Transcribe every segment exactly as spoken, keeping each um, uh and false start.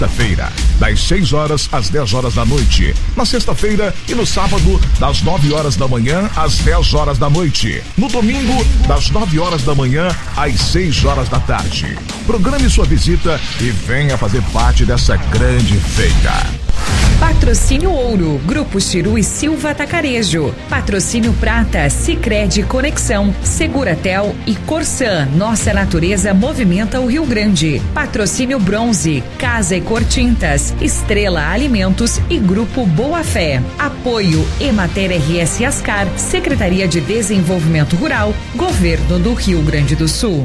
Feira, das seis horas às dez horas da noite. Na sexta-feira e no sábado, das nove horas da manhã às dez horas da noite. No domingo, das nove horas da manhã às seis horas da tarde. Programe sua visita e venha fazer parte dessa grande feira. Patrocínio Ouro, Grupo Chiru e Silva Atacarejo. Patrocínio Prata, Sicredi Conexão, Seguratel e Corsan. Nossa natureza movimenta o Rio Grande. Patrocínio Bronze, Casa e Cor Tintas, Estrela Alimentos e Grupo Boa Fé. Apoio Emater R S Ascar, Secretaria de Desenvolvimento Rural, Governo do Rio Grande do Sul.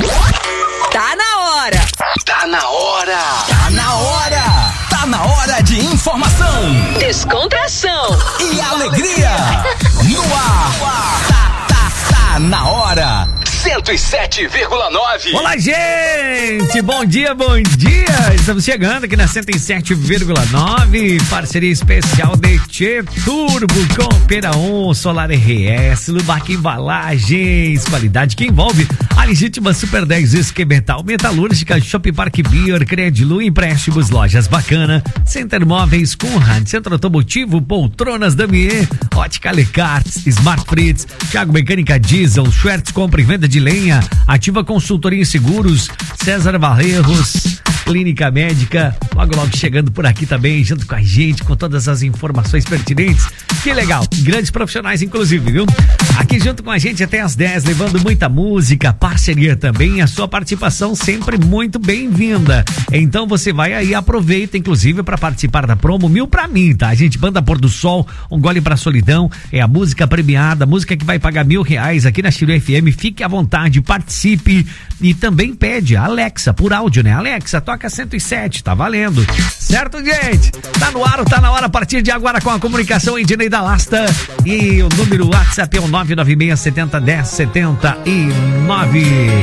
Tá na hora! Tá na hora! Tá na hora! Tá na hora de informação, descontração e alegria. No ar, tá, tá, tá na hora. cento e sete vírgula nove. Olá, gente! Bom dia, bom dia! Estamos chegando aqui na cento e sete vírgula nove, parceria especial de Tchê Turbo com Pera um, Solar R S, Lubac Embalagens, qualidade que envolve a legítima Super dez Esquemetal, Metalúrgica, Shopping Park Beer, Credilu, Empréstimos, Lojas Bacana, Center Móveis, Conrad, Centro Automotivo, Poltronas Damier, Ótica Lecarts, Smart Fritz, Thiago Mecânica Diesel, Schwertz Compra e Venda de Lenha, Ativa Consultoria em Seguros, César Barreiros, Clínica Médica, logo logo chegando por aqui também, junto com a gente, com todas as informações pertinentes. Que legal, grandes profissionais inclusive, viu? Aqui junto com a gente até às dez, levando muita música, parceria também, a sua participação sempre muito bem-vinda. Então você vai aí, aproveita inclusive para participar da promo Mil Pra Mim, tá? A gente, Banda Pôr do Sol, Um Gole Pra Solidão, é a música premiada, música que vai pagar mil reais aqui na Chiru F M. Fique à vontade, participe e também pede a Alexa por áudio, né? Alexa, toca cento e sete, tá valendo. Certo, gente? Tá no ar, tá na hora, a partir de agora com a comunicação em Dinei da Lasta e o número WhatsApp é o nove nove seis sete zero um zero sete nove.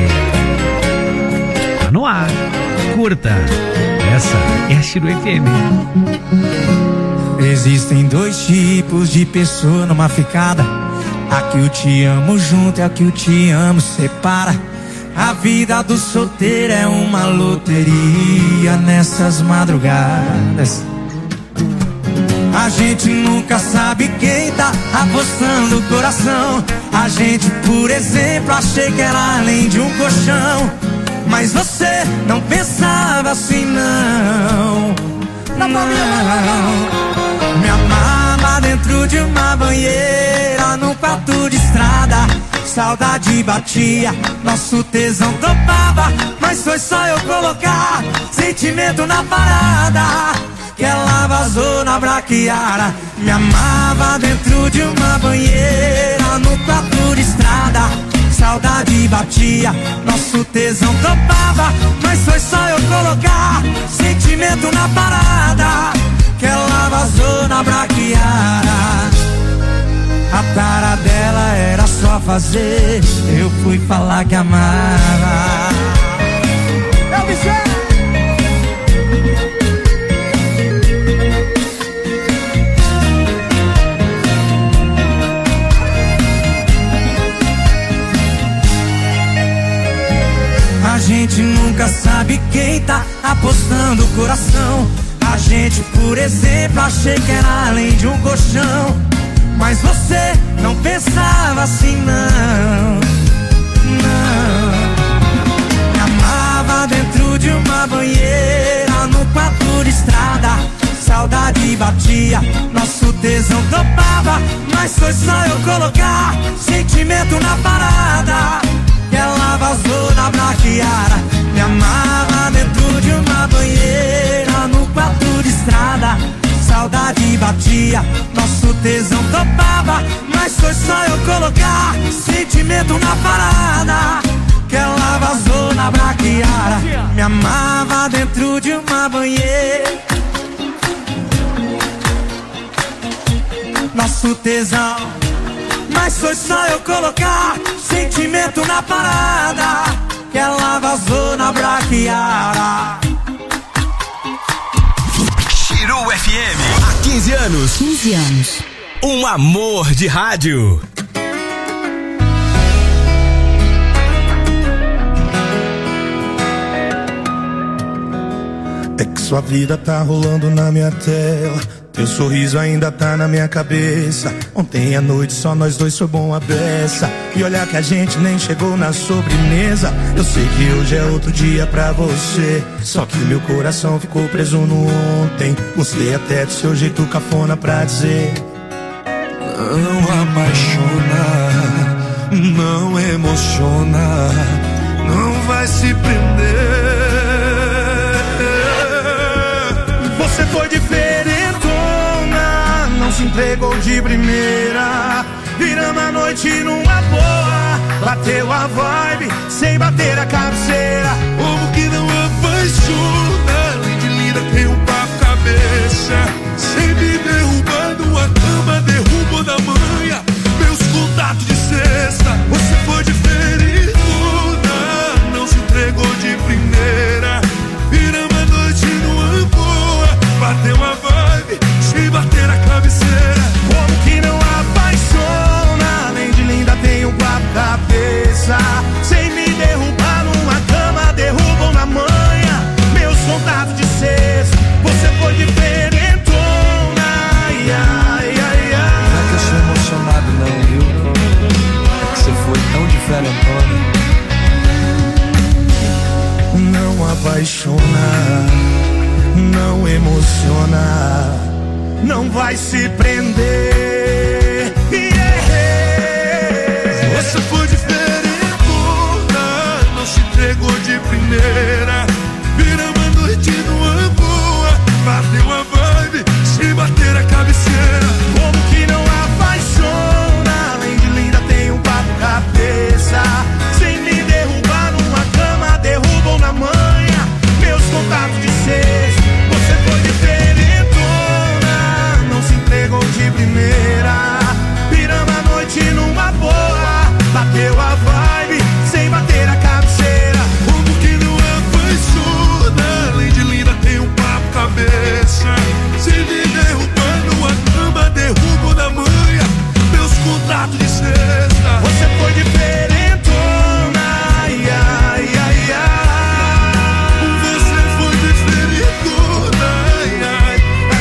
Tá no ar, curta. Essa é a Chiru F M. Existem dois tipos de pessoa numa ficada. A que eu te amo junto e a que eu te amo separa. A vida do solteiro é uma loteria nessas madrugadas. A gente nunca sabe quem tá apostando o coração. A gente, por exemplo, achei que era além de um colchão. Mas você não pensava assim, não. Não, não. Me amava dentro de uma banheira, num quarto de estrada. Saudade batia, nosso tesão topava. Mas foi só eu colocar sentimento na parada que ela vazou na braquiara. Me amava dentro de uma banheira, no quarto de estrada. Saudade batia, nosso tesão topava. Mas foi só eu colocar sentimento na parada que ela vazou na braquiara. A tara dela era só fazer, eu fui falar que amava. Eu me sei. A gente nunca sabe quem tá apostando o coração. A gente, por exemplo, achei que era além de um colchão. Mas você não pensava assim, não. Não. Me amava dentro de uma banheira, no quarto de estrada. Saudade batia, nosso tesão topava. Mas foi só eu colocar sentimento na parada que ela vazou na braquiara. Me amava dentro de uma banheira, no quarto de estrada. Saudade batia, nosso tesão topava. Mas foi só eu colocar sentimento na parada que ela vazou na braquiara. Me amava dentro de uma banheira, nosso tesão. Mas foi só eu colocar sentimento na parada que ela vazou na braquiara. Chiru F M, há quinze anos. quinze anos. Um amor de rádio. Sua vida tá rolando na minha tela, teu sorriso ainda tá na minha cabeça. Ontem à noite só nós dois foi bom a beça. E olha que a gente nem chegou na sobremesa. Eu sei que hoje é outro dia pra você, só que meu coração ficou preso no ontem. Gostei até do seu jeito cafona pra dizer: não apaixona, não emociona, não vai se prender. Você foi diferentona, não se entregou de primeira. Viramos a noite numa boa, bateu a vibe sem bater a cabeceira. Como que não apaixona, além de linda tem um papo cabeça. Sempre derrubando a cama, derrubou da manhã meus contatos de sexta. Você foi diferentona, não se entregou de primeira. Viramos a noite numa boa, bateu a vibe sem bater a cabeceira. Como que não apaixona, além de linda tem um papo cabeça. Sem me derrubar numa cama, derrubam na manhã meus contatos de sexta. Você foi diferentona, ai, ai, ai, ai. Não é que eu sou emocionado não, viu? É que você foi tão diferentona. Não apaixona, não emociona, não vai se prender. Yeah. Você foi diferentona, não se entregou de primeira. Viramos a noite numa boa, bateu a vibe sem bater a cabeceira. Como que não apaixona, além de linda tem um papo cabeça. Sem me derrubar numa cama, derrubam na manhã meus contatos de sexta. Você foi diferentona, não se entregou de primeira. Viramos a noite numa boa, bateu a vibe sem bater a cabeceira. Como que não apaixona, além de linda tem um papo cabeça. Se me derrubando a cama, derrubo da manhã meus contatos de sexta. Você foi diferentona, ai, ai, ai, ai. Você foi diferentona, ai, ai,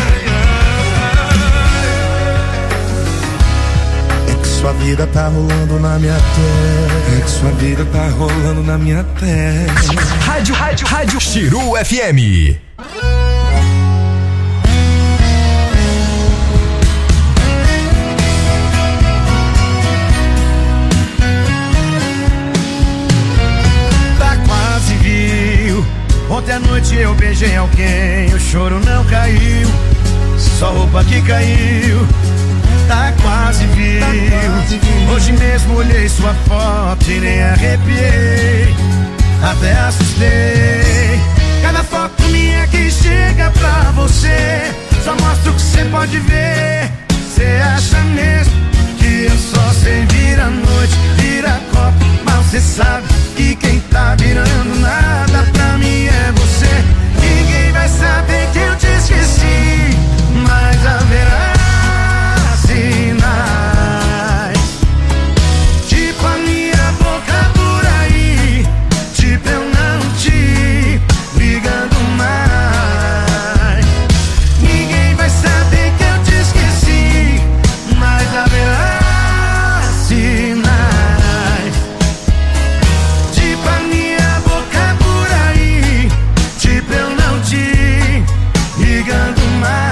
ai, ai. É que sua vida tá rolando na minha testa. É que sua vida tá rolando na minha testa. Rádio, rádio, rádio Chiru F M. Tá quase viu. Ontem à noite eu beijei alguém, o choro não caiu, só roupa que caiu. Tá quase viu. Hoje mesmo olhei sua foto e nem arrepiei, até assustei. Cada foto minha que chega pra você só mostra o que cê pode ver. Cê acha mesmo que eu só sei virar noite, virar copo, mas cê sabe que quem tá virando nada pra mim é você. Ninguém vai saber que eu te esqueci, mas haverá sinais, tipo a minha boca por aí, tipo eu não te ligando mais. Ninguém vai saber que eu te esqueci, mas haverá sinais, tipo a minha boca por aí, tipo eu não te ligando mais.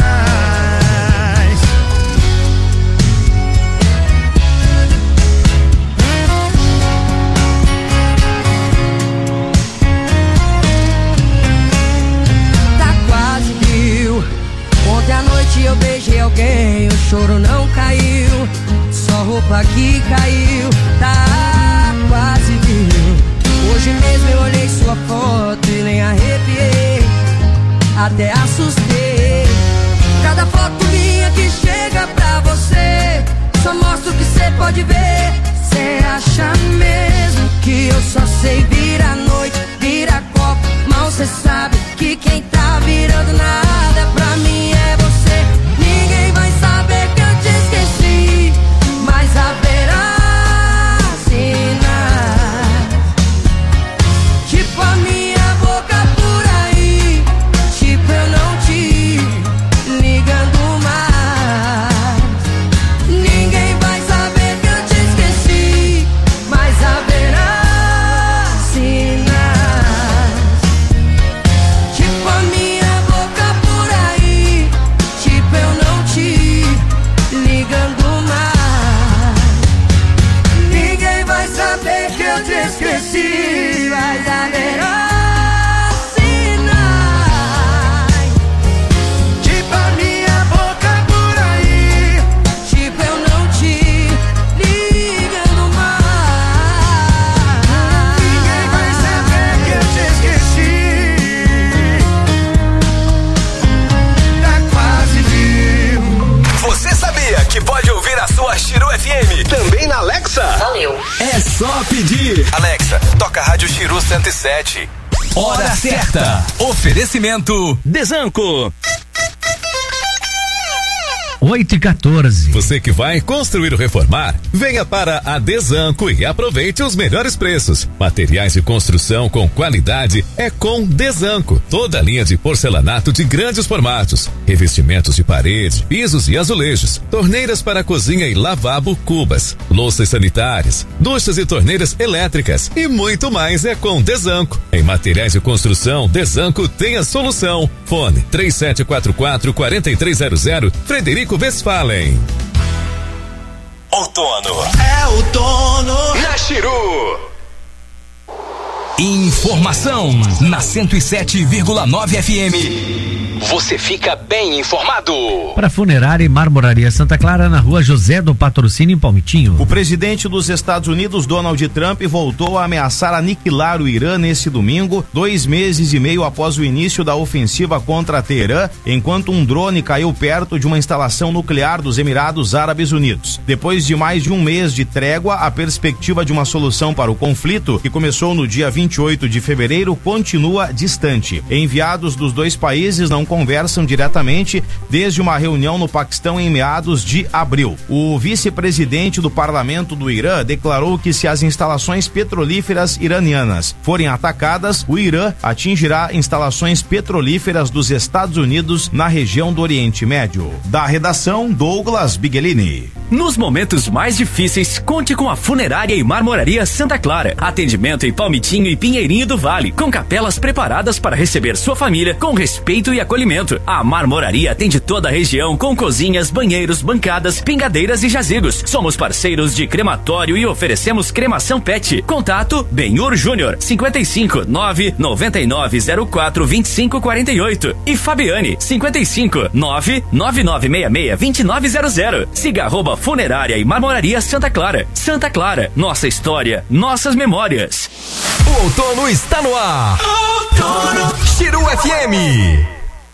Ontem à noite eu beijei alguém, o choro não caiu, só roupa que caiu. Tá quase viu. Hoje mesmo eu olhei sua foto e nem arrepiei, até assustei. Cada foto minha que chega pra você só mostra o que cê pode ver. Cê acha mesmo que eu só sei virar noite, virar copo, mal cê sabe que quem tá virando nada pra mim é você. Ninguém vai saber que eu te esqueci, mas haverá sinais, tipo a minha boca por aí, tipo eu pedir. Alexa, toca a Rádio Chiru cento e sete. Hora certa. Oferecimento Desanco. oito e quatorze. Você que vai construir ou reformar, venha para a Desanco e aproveite os melhores preços. Materiais de construção com qualidade é com Desanco. Toda a linha de porcelanato de grandes formatos, revestimentos de parede, pisos e azulejos, torneiras para cozinha e lavabo, cubas, louças sanitárias, duchas e torneiras elétricas e muito mais é com Desanco. Em materiais de construção, Desanco tem a solução. Fone três sete quatro quatro, quatro três zero zero, Frederico Westphalen. Outono. É outono. Na Chiru. Informação na cento e sete vírgula nove F M. Você fica bem informado. Para Funerária e Marmoraria Santa Clara, na rua José do Patrocínio, em Palmitinho. O presidente dos Estados Unidos, Donald Trump, voltou a ameaçar aniquilar o Irã nesse domingo, dois meses e meio após o início da ofensiva contra Teherã, enquanto um drone caiu perto de uma instalação nuclear dos Emirados Árabes Unidos. Depois de mais de um mês de trégua, a perspectiva de uma solução para o conflito, que começou no dia vinte e oito de fevereiro, continua distante. Enviados dos dois países não conversam diretamente desde uma reunião no Paquistão em meados de abril. O vice-presidente do parlamento do Irã declarou que se as instalações petrolíferas iranianas forem atacadas, o Irã atingirá instalações petrolíferas dos Estados Unidos na região do Oriente Médio. Da redação, Douglas Bigelini. Nos momentos mais difíceis, conte com a Funerária e Marmoraria Santa Clara. Atendimento em Palmitinho e Pinheirinho do Vale, com capelas preparadas para receber sua família com respeito e acolhimento. A Marmoraria atende toda a região com cozinhas, banheiros, bancadas, pingadeiras e jazigos. Somos parceiros de crematório e oferecemos cremação pet. Contato Benhur Júnior, cinquenta e cinco, nove noventa e nove zero quatro vinte e cinco quarenta e oito e Fabiane, cinquenta e cinco, nove nove nove seis seis vinte e nove zero zero. Siga arroba Funerária e Marmoraria Santa Clara. Santa Clara, nossa história, nossas memórias. O outono está no ar. Outono. Chiru F M.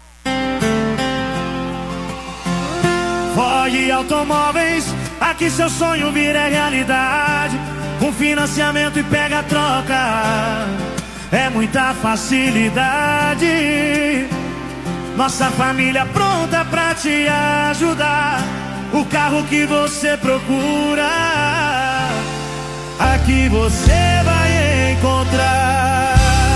Ford Automóveis, aqui seu sonho vira realidade. Com financiamento e pega a troca, é muita facilidade. Nossa família pronta pra te ajudar. O carro que você procura, aqui você vai encontrar.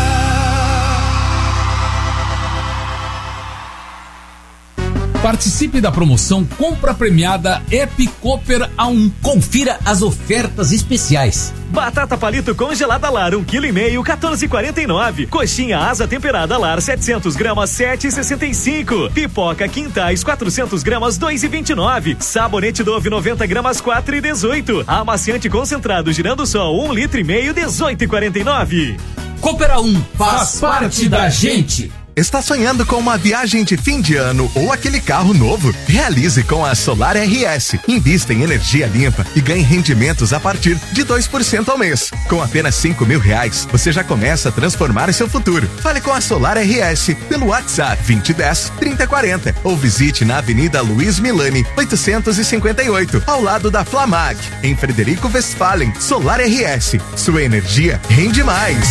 Participe da promoção Compra Premiada App Cooper A um. Confira as ofertas especiais. Batata palito congelada Lar, um quilo e meio, quatorze e quarenta e nove. Coxinha asa temperada Lar, setecentos gramas, sete e sessenta e cinco. Pipoca Quintais, quatrocentos gramas, dois e vinte e nove. Sabonete Dove, noventa gramas, quatro e dezoito. Amaciante concentrado Girando Sol, um litro e meio, dezoito e quarenta e nove. Cooper A um, faz parte da gente. Está sonhando com uma viagem de fim de ano ou aquele carro novo? Realize com a Solar R S. Invista em energia limpa e ganhe rendimentos a partir de dois por cento ao mês. Com apenas cinco mil reais, você já começa a transformar seu futuro. Fale com a Solar R S pelo WhatsApp vinte e dez, trinta quarenta ou visite na Avenida Luiz Milani, oitocentos e cinquenta e oito, ao lado da Flamag, em Frederico Westphalen. Solar R S. Sua energia rende mais.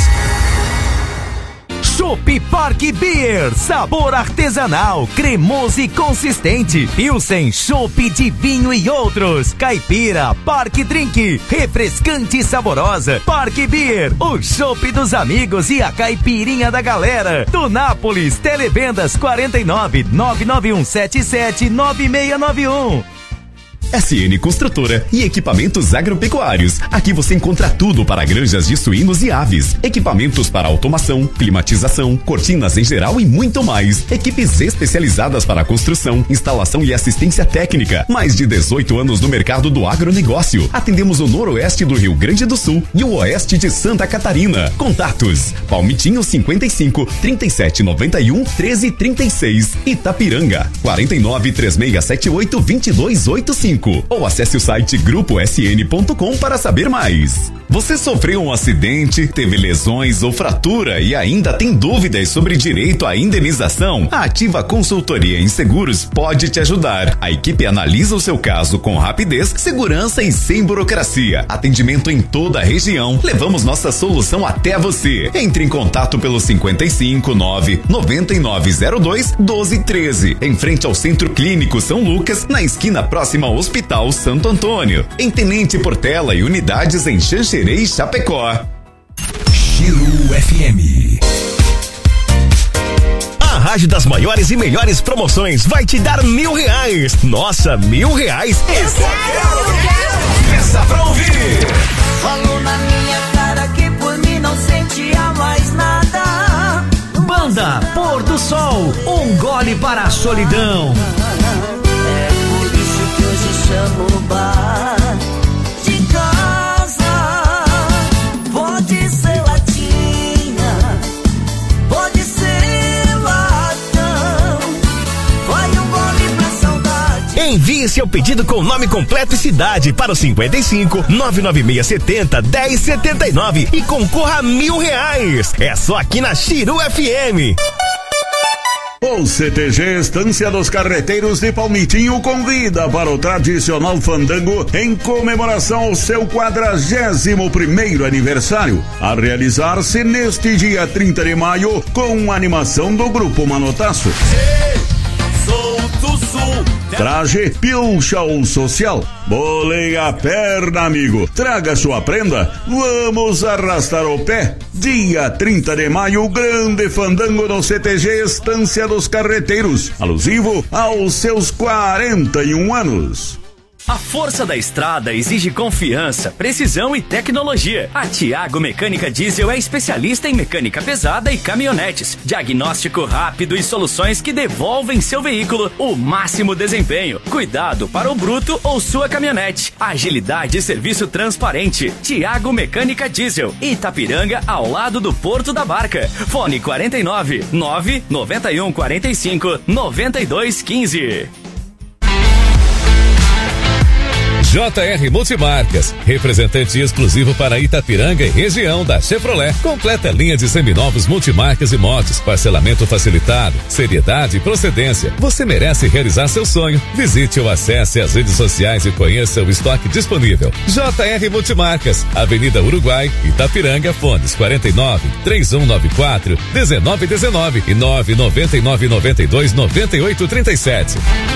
Chopp Park Beer, sabor artesanal, cremoso e consistente. Pilsen, chopp de vinho e outros. Caipira, Park Drink, refrescante e saborosa. Park Beer, o chopp dos amigos e a caipirinha da galera. Do Nápoles, televendas quarenta e nove, nove nove um sete sete, nove seis nove um. S N Construtora e Equipamentos Agropecuários. Aqui você encontra tudo para granjas de suínos e aves. Equipamentos para automação, climatização, cortinas em geral e muito mais. Equipes especializadas para construção, instalação e assistência técnica. Mais de dezoito anos no mercado do agronegócio. Atendemos o noroeste do Rio Grande do Sul e o oeste de Santa Catarina. Contatos: Palmitinho cinquenta e cinco, trinta e sete noventa e um, treze trinta e seis. Itapiranga quarenta e nove, três seis sete oito, vinte e dois oitenta e cinco. Ou acesse o site grupo s n ponto com para saber mais. Você sofreu um acidente, teve lesões ou fratura e ainda tem dúvidas sobre direito à indenização? A Ativa Consultoria em Seguros pode te ajudar. A equipe analisa o seu caso com rapidez, segurança e sem burocracia. Atendimento em toda a região. Levamos nossa solução até você. Entre em contato pelo cinquenta e cinco, nove, noventa e nove zero dois, doze treze. Em frente ao Centro Clínico São Lucas, na esquina próxima ao Hospital Santo Antônio. Em Tenente Portela e unidades em Xanxerê e Chapecó. Giro F M. A rádio das maiores e melhores promoções vai te dar mil reais. Nossa, mil reais? Eu quero, eu quero. Peça pra ouvir. Falou na minha cara que por mim não sentia mais nada. Banda Pôr do Sol, um gole para a solidão. É por isso que hoje chamo o bar de casa. Pode ser latinha, pode ser latão. Vai um gole pra saudade. Envie seu pedido com nome completo e cidade para o cinquenta e cinco, nove nove seis sete zero, dez setenta e nove e concorra a mil reais. É só aqui na Giro F M. O C T G Estância dos Carreteiros de Palmitinho convida para o tradicional fandango em comemoração ao seu quadragésimo primeiro aniversário, a realizar-se neste dia trinta de maio com a animação do Grupo Manotaço. Traje pilcha ou social, bolei a perna, amigo, traga sua prenda, vamos arrastar o pé. Dia trinta de maio, grande fandango no C T G Estância dos Carreteiros, alusivo aos seus quarenta e um anos. A força da estrada exige confiança, precisão e tecnologia. A Tiago Mecânica Diesel é especialista em mecânica pesada e caminhonetes. Diagnóstico rápido e soluções que devolvem seu veículo o máximo desempenho. Cuidado para o bruto ou sua caminhonete. Agilidade e serviço transparente. Tiago Mecânica Diesel. Itapiranga, ao lado do Porto da Barca. Fone quarenta e nove, nove nove um, quarenta e cinco, noventa e dois, quinze. J R Multimarcas, representante exclusivo para Itapiranga e região da Chevrolet. Completa linha de seminovos multimarcas e motos, parcelamento facilitado, seriedade e procedência. Você merece realizar seu sonho. Visite ou acesse as redes sociais e conheça o estoque disponível. J R Multimarcas, Avenida Uruguai, Itapiranga, fones quarenta e nove, três um nove quatro, dezenove dezenove e nove nove nove nove dois nove oito três sete.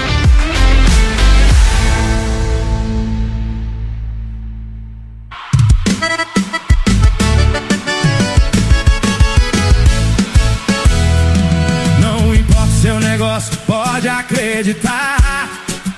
Pode acreditar,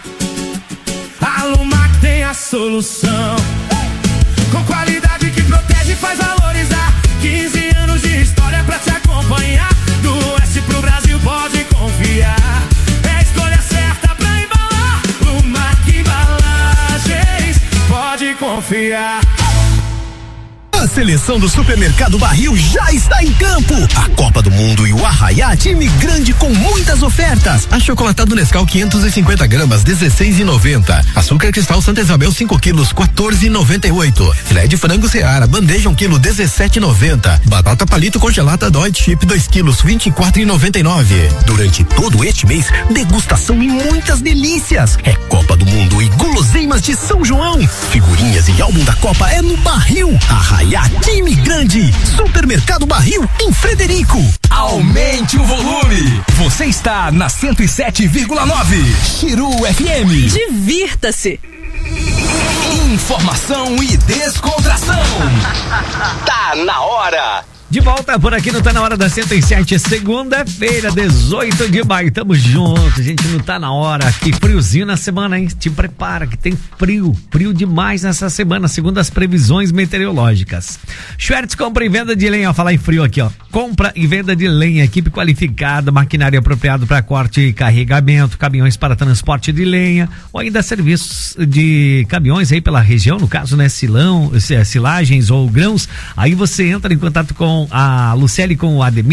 a Lumac tem a solução, com qualidade que protege e faz valorizar. Quinze anos de história pra te acompanhar. Do oeste pro Brasil pode confiar. É a escolha certa pra embalar. Lumac Embalagens, pode confiar. A seleção do Supermercado Barril já está em campo. A Copa do Mundo e o Arraiá, time grande com muitas ofertas. Achocolatado Nescau quinhentos e cinquenta gramas, dezesseis e noventa. Açúcar Cristal Santa Isabel cinco quilos, quatorze e noventa e oito. Filé de frango Seara, bandeja um quilo, dezessete e noventa. Batata palito congelada Deutsche Chip dois quilos, vinte e quatro e noventa e nove. Durante todo este mês, degustação e muitas delícias. É Copa do Mundo e guloseimas de São João. Figurinhas e álbum da Copa é no Barril. Arraiá, time grande. Supermercado Barril em Frederico. Aumente o volume. Você está na cento e sete vírgula nove. Giro F M. Divirta-se. Informação e descontração. Tá na hora. De volta por aqui no Tá Na Hora da cento e sete, segunda-feira, dezoito de maio. Tamo junto, gente, não tá na hora. Que friozinho na semana, hein? Te prepara que tem frio, frio demais nessa semana, segundo as previsões meteorológicas. Schwertz compra e venda de lenha, ó, falar em frio aqui, ó. Compra e venda de lenha, equipe qualificada, maquinário apropriado para corte e carregamento, caminhões para transporte de lenha, ou ainda serviços de caminhões aí pela região, no caso, né, silão, silagens ou grãos. Aí você entra em contato com a Lucélia e com o Ademir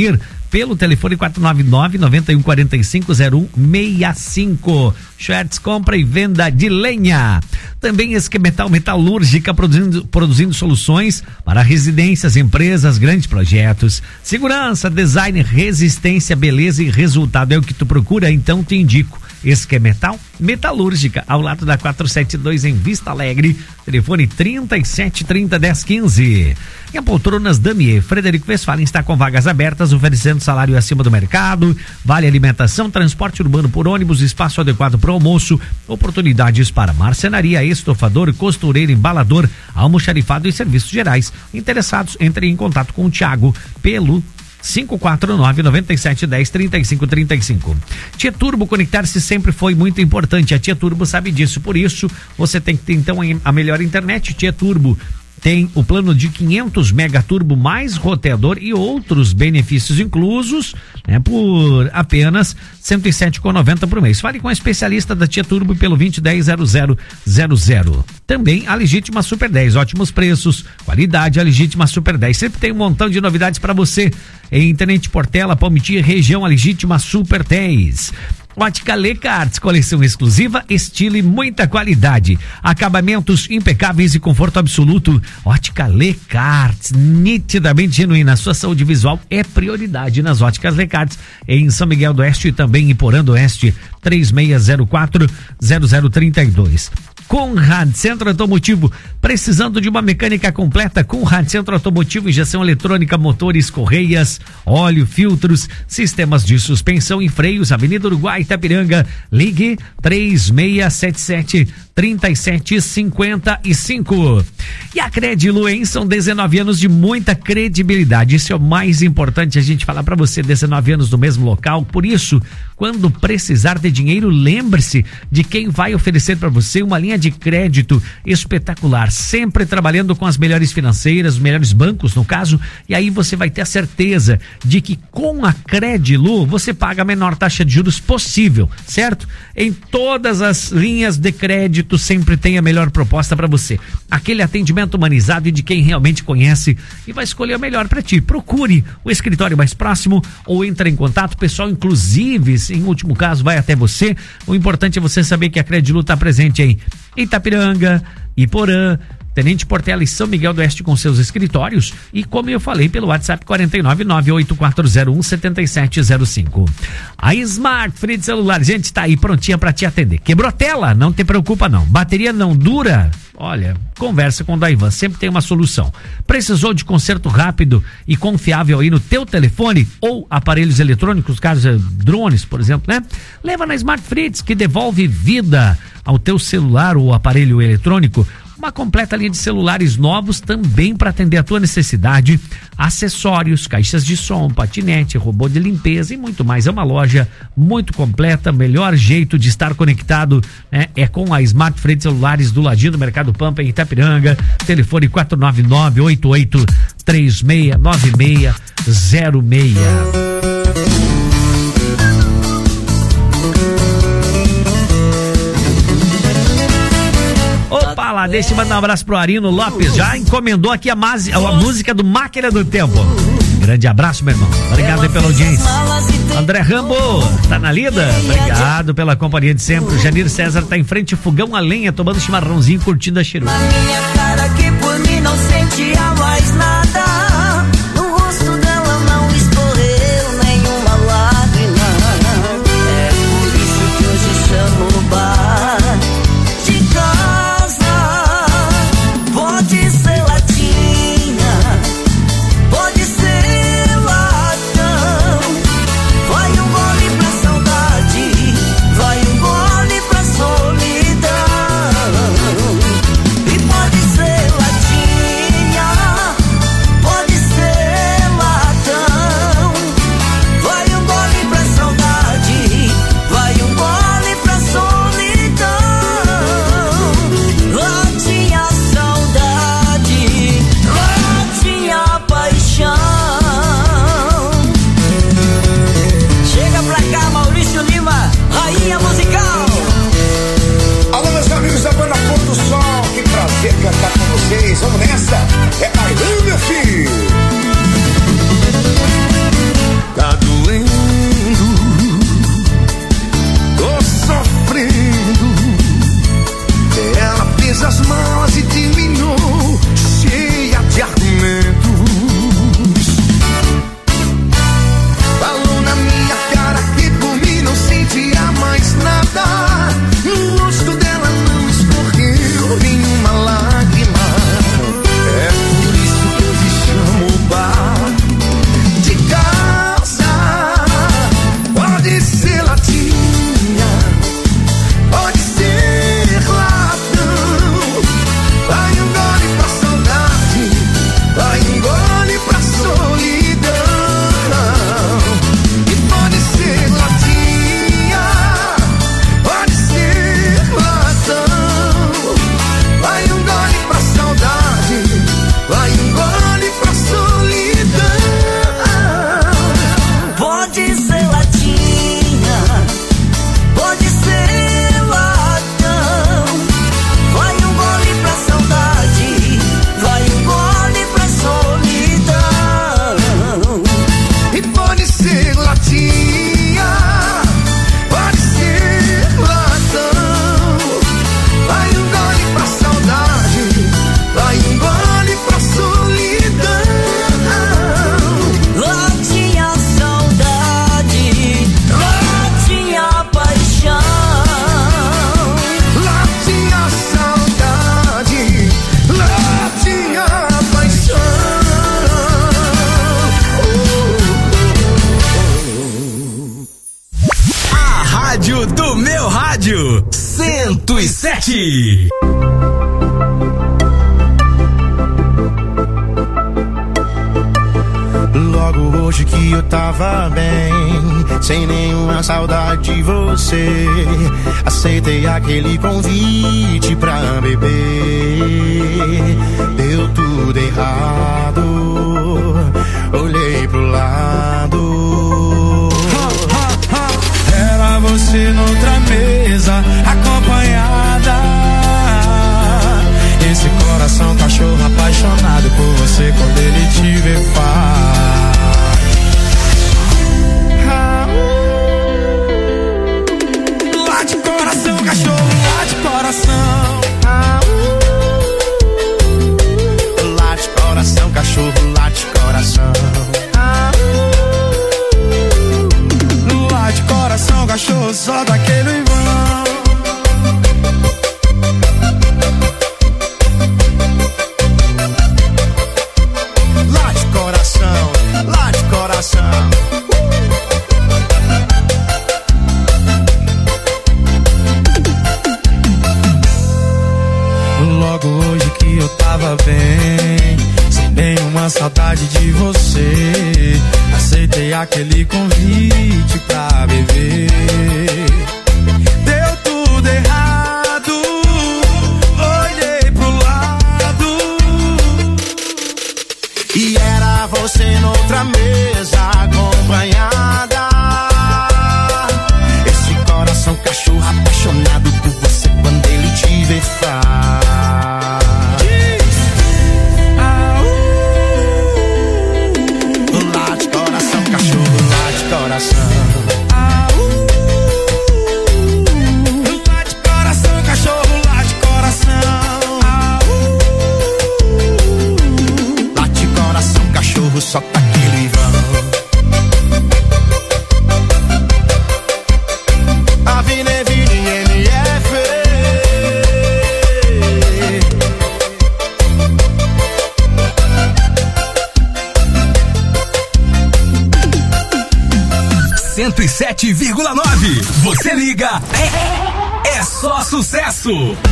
pelo telefone quatro nove nove, nove um quatro cinco, zero um seis cinco. Schwartz, compra e venda de lenha. Também Esquemetal Metalúrgica, produzindo, produzindo soluções para residências, empresas, grandes projetos. Segurança, design, resistência, beleza e resultado é o que tu procura, então te indico. Esquemetal Metalúrgica, ao lado da quatrocentos e setenta e dois em Vista Alegre, telefone trinta e sete, trinta, dez, quinze. E a Poltronas Damier, Frederico Westphalen está com vagas abertas, oferecendo salário acima do mercado, vale alimentação, transporte urbano por ônibus, espaço adequado para o almoço, oportunidades para marcenaria, estofador, costureiro, embalador, almoxarifado e serviços gerais. Interessados, entrem em contato com o Thiago pelo cinco quatro nove, nove sete um zero, três cinco três cinco. Tia Turbo, conectar-se sempre foi muito importante. A Tia Turbo sabe disso, por isso você tem que ter então a melhor internet. Tia Turbo tem o plano de quinhentos mega turbo mais roteador e outros benefícios inclusos, né, por apenas cento e sete reais e noventa centavos por mês. Fale com a especialista da Tia Turbo pelo vinte, dez, zero zero zero zero. Também a Legítima Super dez, ótimos preços, qualidade. A Legítima Super dez sempre tem um montão de novidades para você. Em Tenente Portela, Palmitia, região, a Legítima Super dez. Ótica Lecarts, coleção exclusiva, estilo e muita qualidade. Acabamentos impecáveis e conforto absoluto. Ótica Lecarts, nitidamente genuína. Sua saúde visual é prioridade nas Óticas Lecarts. Em São Miguel do Oeste e também em Porã do Oeste, três seis zero quatro, zero zero três dois. Conrad Centro Automotivo, precisando de uma mecânica completa? Conrad Centro Automotivo, injeção eletrônica, motores, correias, óleo, filtros, sistemas de suspensão e freios, Avenida Uruguai, Itapiranga, ligue três seis sete sete, três sete cinco cinco. E a Credilu, hein? São dezenove anos de muita credibilidade, isso é o mais importante a gente falar para você, dezenove anos no mesmo local, por isso, quando precisar de dinheiro, lembre-se de quem vai oferecer para você uma linha de crédito espetacular, sempre trabalhando com as melhores financeiras, os melhores bancos no caso, e aí você vai ter a certeza de que com a Credilu você paga a menor taxa de juros possível, certo? Em todas as linhas de crédito sempre tem a melhor proposta para você, aquele atendimento humanizado e de quem realmente conhece e vai escolher o melhor para ti. Procure o escritório mais próximo ou entre em contato, pessoal, inclusive em último caso vai até você. O importante é você saber que a Credilu está presente em Itapiranga, Iporã, Tenente Portela e São Miguel do Oeste com seus escritórios e, como eu falei, pelo WhatsApp quatro nove nove, oito quatro zero um, sete sete zero cinco. A Smart Free de celular, gente, tá aí prontinha para te atender. Quebrou tela? Não te preocupa não. Bateria não dura? Olha, conversa com o Daivan, sempre tem uma solução. Precisou de conserto rápido e confiável aí no teu telefone ou aparelhos eletrônicos, caso drones, por exemplo, né? Leva na Smart Fritz, que devolve vida ao teu celular ou aparelho eletrônico. Uma completa linha de celulares novos também para atender a tua necessidade, acessórios, caixas de som, patinete, robô de limpeza e muito mais. É uma loja muito completa, melhor jeito de estar conectado, né, é com a Smart Free Celulares do ladinho do Mercado Pampa em Itapiranga, telefone quatro nove nove, oito oito três seis nove seis zero seis. Opa, lá, deixa eu mandar um abraço pro Arino Lopes, já encomendou aqui a, mas, a música do Máquina do Tempo. Grande abraço, meu irmão, obrigado aí pela audiência. André Rambo, tá na lida? Obrigado pela companhia de sempre. O Janir César tá em frente ao fogão a lenha, tomando chimarrãozinho, curtindo a cheiro. Na minha cara que por mim não sentia mais nada, no rosto dela não escorreu nenhuma lágrima. É por isso que hoje chamo no bar de casa. Pode ser latinha, pode ser latão. Vai um gole pra saudade, vai um gole pra solidão. E pode ser latinha, rádio do meu rádio, cento e sete. Logo hoje que eu tava bem, sem nenhuma saudade de você, aceitei aquele convite pra beber. Deu tudo errado, olhei pro lado. Era você noutra mesa, acompanhada. Esse coração cachorro apaixonado por você quando ele te vê faz. Ah, uh, lá de coração, cachorro, lá de coração. Ah, uh, lá de coração, cachorro, lá de coração. Ah, uh, lá de coração, cachorro, só daquele irmão. Logo hoje que eu tava bem, sem nenhuma saudade de você, aceitei aquele convite pra beber. Deu tudo errado, olhei pro lado e era você noutra mesa, acompanhada. Esse coração cachorro apaixonado por você quando ele te vê faz. Ah, uh, lá de coração, cachorro, lá de coração. Ah, uh, lá de coração, cachorro, lá de coração. Ah, uh, lá de coração, cachorro, só tá aquele vão. cento e sete vírgula nove. Você liga, é, é só sucesso.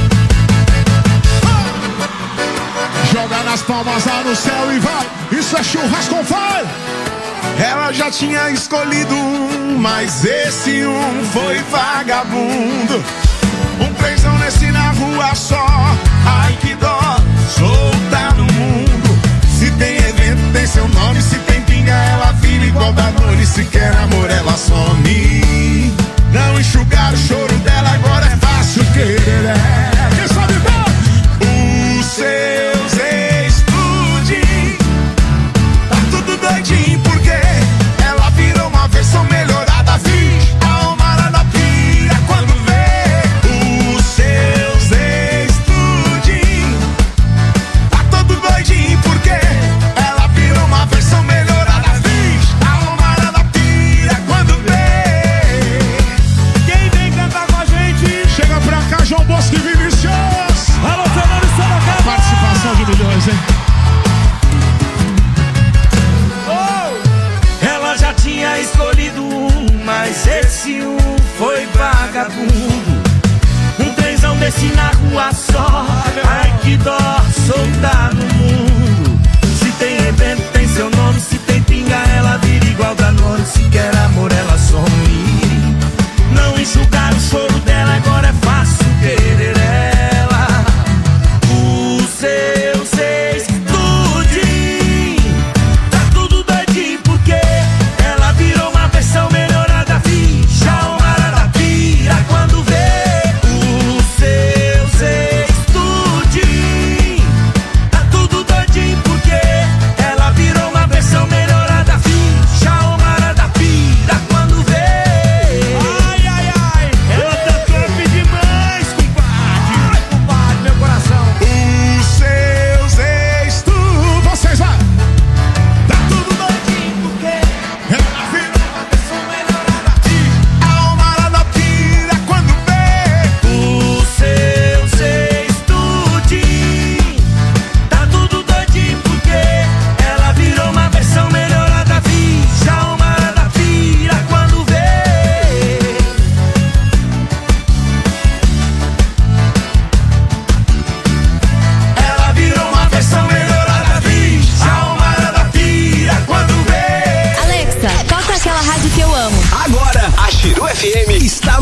Joga nas palmas lá no céu e vai. Isso é churrasco on fire. Ela já tinha escolhido um, mas esse um foi vagabundo. Um trenzão nesse na rua só. Ai que dó, solta no mundo. Se tem evento tem seu nome, se tem pinga ela vira igual Danone. Se quer amor ela some. Não enxugar o choro dela agora é fácil querer. É. Quem sabe bem? Os seus ex-tudinho tá tudo doidinho porque ela virou uma versão melhorada. Vi a almara da pira quando vê os seus ex-tudinho tá todo doidinho porque ela virou uma versão melhorada. Vi a almara da pira quando vê. Quem vem cantar com a gente? Chega pra cá, João Bosco e Vinicius. Alô, Fernando e Sorocaba. Participação de milhões, hein? Oh! Ela já tinha escolhido um, mas esse um foi vagabundo. Um trenzão desse na rua só. Ai que dó, soltar no mundo. Se tem evento tem seu nome, se tem pinga ela vira igual Danone. Se quer amor ela some. Não enxugar o choro dela agora é fácil querer ela. Os seus ex tudinho tá tudo doidinho porque ela virou uma versão melhorada. Ficha a almara da pira quando vê os seus ex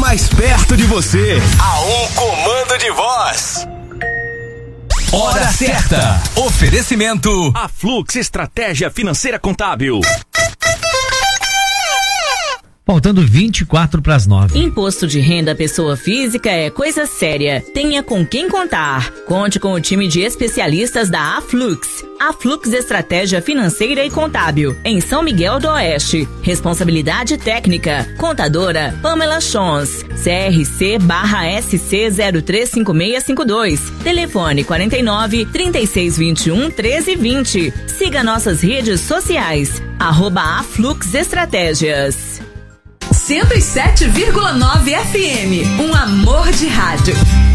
mais perto de você. A um comando de voz. Hora certa. Oferecimento. A Flux Estratégia Financeira Contábil. Faltando vinte e quatro para as nove. Imposto de renda pessoa física é coisa séria. Tenha com quem contar. Conte com o time de especialistas da Aflux. Aflux Estratégia Financeira e Contábil, em São Miguel do Oeste. Responsabilidade técnica. Contadora Pamela Chons. C R C barra S C zero três cinco seis cinco dois. Telefone quarenta e nove, trinta e seis, vinte e um, treze, vinte. Siga nossas redes sociais. Arroba Aflux Estratégias. cento e sete vírgula nove F M, um amor de rádio.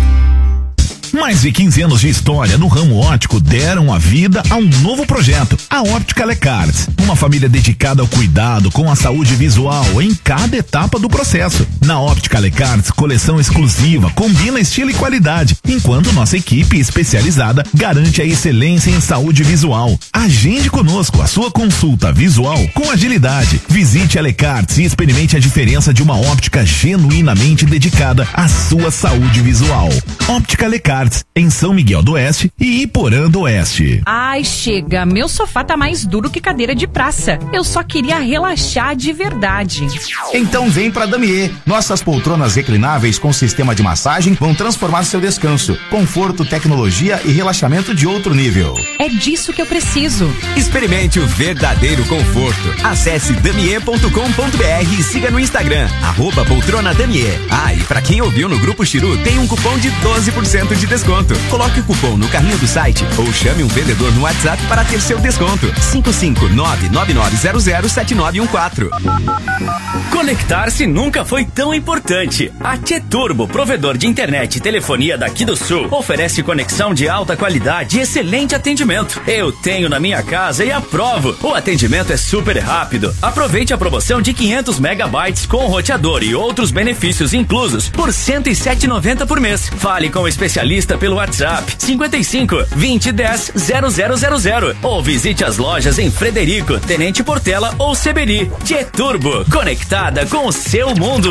Mais de quinze anos de história no ramo óptico deram a vida a um novo projeto, a Óptica Lecarts. Uma família dedicada ao cuidado com a saúde visual em cada etapa do processo. Na Óptica Lecarts, coleção exclusiva, combina estilo e qualidade, enquanto nossa equipe especializada garante a excelência em saúde visual. Agende conosco a sua consulta visual com agilidade. Visite a Lecarts e experimente a diferença de uma óptica genuinamente dedicada à sua saúde visual. Óptica Lecarts, em São Miguel do Oeste e Iporã do Oeste. Ai, chega, meu sofá tá mais duro que cadeira de praça. Eu só queria relaxar de verdade. Então vem pra Damier. Nossas poltronas reclináveis com sistema de massagem vão transformar seu descanso. Conforto, tecnologia e relaxamento de outro nível. É disso que eu preciso. Experimente o verdadeiro conforto. Acesse damier ponto com ponto br e siga no Instagram, arroba poltrona Damier. Ah, e pra quem ouviu no Grupo Chiru, tem um cupom de doze por cento de desconto. Coloque o cupom no carrinho do site ou chame um vendedor no WhatsApp para ter seu desconto. cinco cinco nove nove nove zero zero sete nove um quatro. Conectar-se nunca foi tão importante. A T Turbo, provedor de internet e telefonia daqui do Sul, oferece conexão de alta qualidade e excelente atendimento. Eu tenho na minha casa e aprovo. O atendimento é super rápido. Aproveite a promoção de quinhentos megabytes com roteador e outros benefícios inclusos por cento e sete reais e noventa centavos por mês. Fale com o especialista pelo WhatsApp cinquenta e cinco, vinte, dez, zero zero zero zero ou visite as lojas em Frederico, Tenente Portela ou Seberi. T Turbo, conectada com o seu mundo.